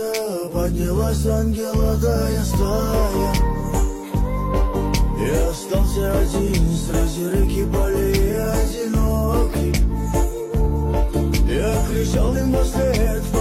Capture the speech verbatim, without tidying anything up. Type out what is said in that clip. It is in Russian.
поднялась ангеловая стая. Я остался один среди реки боли, одинокий. Я кричал им во след.